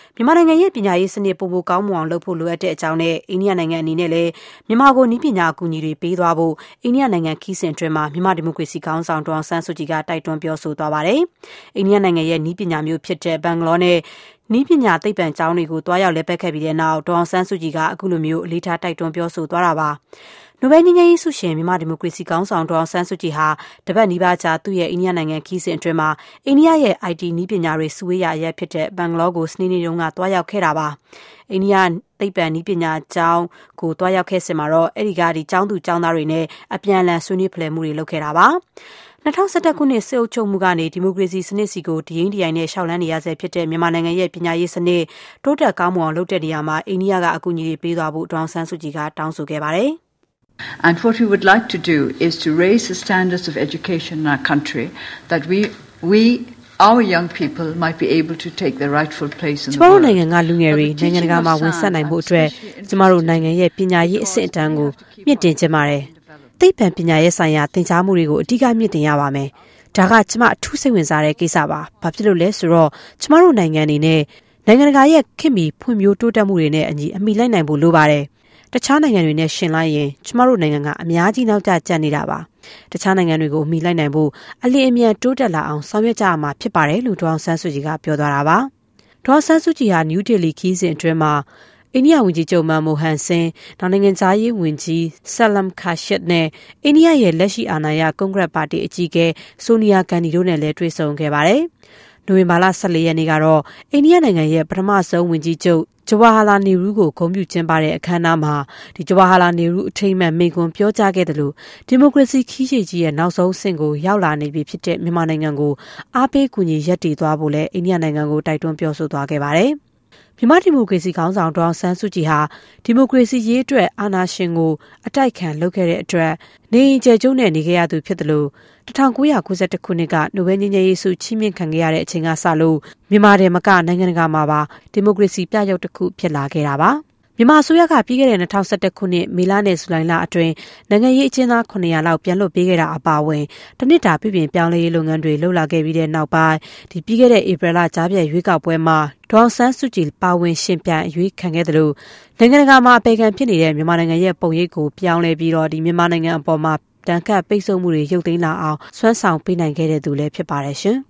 မြန်မာနိုင်ငံရဲ့ပညာရေးစနစ်ပိုမိုကောင်းမွန်အောင်လုပ်ဖို့လိုအပ်တဲ့အကြောင်းနဲ့အိန္ဒိယနိုင်ငံအနေနဲ့လည်းမြန်မာကိုနည်းပညာအကူအညီတွေပေးသွားဖို့အိန္ဒိယနိုင်ငံခီးစဉ်အတွင်းမှာမြန်မာဒီမိုကရေစီခေါင်းဆောင်ဒေါ်အောင်ဆန်းစုကြည်ကတိုက်တွန်းပြောဆိုသွားပါတယ်။အိန္ဒိယနိုင်ငံရဲ့နည်းပညာမျိုးဖြစ်တဲ့ဘန်ဂလောနဲ့နည်းပညာသိပ္ပံကျောင်းတွေကိုတွားရောက်လည်ပတ်ခဲ့ပြီးတဲ့နောက်ဒေါ်အောင်ဆန်းစုကြည်ကအခုလိုမျိုးအလေးထားတိုက်တွန်းပြောဆိုသွားတာပါ။နိုဘယ်ငြိမ်းချမ်းရေးဆုရှင်မြန်မာဒီမိုကရေစီခေါင်းဆောင်ဒေါ်အောင်ဆန်းစုကြည်ဟာတပတ်နီးပါးကြာသူ့ရဲ့အိန္ဒိယနိုင်ငံခီးစဉ်အတွင်းမှာအိန္ဒိယရဲ့ IT နည်းပညာတွေစုဝေးရာအရပ်ဖြစ်တဲ့ဘန်ဂလောကိုစနေနေ့တုန်းကတွားရောက်ခဲ့တာပါ။အိန္ဒိယသိပ္ပံနည်းပညာကျောင်းကိုတွားရောက်ခဲ့စဉ်မှာတော့အဲဒီကကျောင်းသူကျောင်းသားတွေနဲ့အပြန်အလှန်ဆွေးနွေးဖလှယ်မှုတွေလုပ်ခဲ့တာပါ။2011ခုနှစ်စစ်အုပ်ချုပ်မှုကနေဒီမိုကရေစီစနစ်စီကိုဒီရင်ဒီယိုင်နဲ့ရှောက်လန်းနေရဆဲဖြစ်တဲ့မြန်မာနိုင်ငံရဲ့ပညာရေးစနစ်တိုးတက်ကောင်းမွန်အောင်လုပ်တဲ့နေရာမှာအိန္ဒိယကအကူအညီတွေပေးသွားဖို့ဒေါ်အောင်ဆန်းစုကြည်ကတောင်းဆိုခဲ့ပါတယ်။ And what we would like to do is to raise the standards of education in our country that our young people might be able to take their rightful place in the world. ကျမတို့နိုင်ငံကလူငယ်တွေနိုင်ငံတကာမှာဝင်ဆက်နိုင်ဖို့အတွက်ကျမတို့နိုင်ငံရဲ့ပညာရေးအဆင့်အတန်းကိုမြင့်တင်ချင်ပါတယ်။သိပ္ပံပညာရေးဆိုင်ရာသင်ကြားမှုတွေကိုအဓိကမြင့်တင်ရပါမယ်။ဒါကကျမအထူးစိတ်ဝင်စားတဲ့ကိစ္စပါ။ဘာဖြစ်လို့လဲဆိုတော့ကျမတို့နိုင်ငံအနေနဲ့နိုင်ငံတကာရဲ့ခင်မီဖွံ့ဖြိုးတိုးတက်မှုတွေနဲ့အညီအမိလိုက်နိုင်ဖို့လိုပါတယ်။တခြားနိုင်ငံတွေနဲ့ရှင်လိုက်ရင်ကျမတို့နိုင်ငံကအများကြီးနောက်ကျနေတာပါ။တခြားနိုင်ငံတွေကိုအမိလိုက်နိုင်ဖို့အလင်းအမြန်တိုးတက်လာအောင်ဆောင်ရွက်ကြရမှာဖြစ်ပါတယ်လို့ဒေါ်အောင်ဆန်းစုကြည်ကပြောသွားတာပါ။ဒေါ်အောင်ဆန်းစုကြည်ဟာနယူးဒေလီခီးစဉ်အတွင်းမှာအိန္ဒိယဝန်ကြီးချုပ်မန်မိုဟန်ဆင်းနိုင်ငံခြားရေးဝန်ကြီးဆလမ်ခါရှစ်နဲ့အိန္ဒိယရဲ့လက်ရှိအာဏာရကွန်ဂရက်ပါတီအကြီးအကဲဆိုနီယာဂန်ဒီတို့နဲ့လည်းတွေ့ဆုံခဲ့ပါတယ်။နိုဝင်ဘာလ14ရက်နေ့ကတော့အိန္ဒိယနိုင်ငံရဲ့ပထမဆုံးဝန်ကြီးချုပ်ဂျဝါဟာလာနေရူးကိုဂုဏ်ပြုကျင်းပတဲ့အခမ်းအနားမှာဂျဝါဟာလာနေရူးအထိမ်းအမှတ်မိန့်ခွန်းပြောကြားခဲ့တယ်လို့ဒီမိုကရေစီခီးရှည်ကြီးရဲ့နောက်ဆုံးဆင့်ကိုရောက်လာနေပြီဖြစ်တဲ့မြန်မာနိုင်ငံကိုအားပေးကူညီရပ်တည်သွားဖို့လဲအိန္ဒိယနိုင်ငံကိုတိုက်တွန်းပြောဆိုသွားခဲ့ပါတယ်။မြန်မာဒီမိုကရေစီခေါင်းဆောင်ဒေါ်အောင်ဆန်းစုကြည်ဟာဒီမိုကရေစီရေးအတွက်အာဏာရှင်ကိုအတိုက်ခံလုပ်ခဲ့တဲ့အတွက်နေအိမ်ကျယ်ကျုံနဲ့နေခဲ့ရသူဖြစ်တယ်လို့1992ခုနှစ်ကနိုဘယ်ငြိမ်းချမ်းရေးဆုချီးမြှင့်ခံခဲ့ရတဲ့အချိန်ကစလို့မြန်မာတယ်မကနိုင်ငံတကာမှာပါဒီမိုကရေစီပြရုပ်တစ်ခုဖြစ်လာခဲ့တာပါမြန်မာအစိုးရကပြီးခဲ့တဲ့2011ခုနှစ်မေလနဲ့ဇူလိုင်လအတွင်းနိုင်ငံရေးအကျဉ်းသား900လောက်ပြန်လွှတ်ပေးခဲ့တာအပါအဝင်တနစ်တာပြည်ပြင်ပြောင်းလဲရေးလုပ်ငန်းတွေလှုပ်လာခဲ့ပြီးတဲ့နောက်ပိုင်းပြီးခဲ့တဲ့ဧပြီလကြားပြည့်ရွေးကောက်ပွဲမှာဒေါ်အောင်ဆန်းစုကြည်ပါဝင်ရှင်ပြိုင်အရွေးခံခဲ့တယ်လို့နိုင်ငံတကာမှာအပေခံဖြစ်နေတဲ့မြန်မာနိုင်ငံရဲ့ပုံရိပ်ကိုပြောင်းလဲပြီးတော့မြန်မာနိုင်ငံအပေါ်မှာတန်ခတ်ပိတ်ဆို့မှုတွေရုပ်သိမ်းလာအောင်ဆွမ်းဆောင်ပေးနိုင်ခဲ့တဲ့သူလည်းဖြစ်ပါတယ်ရှင်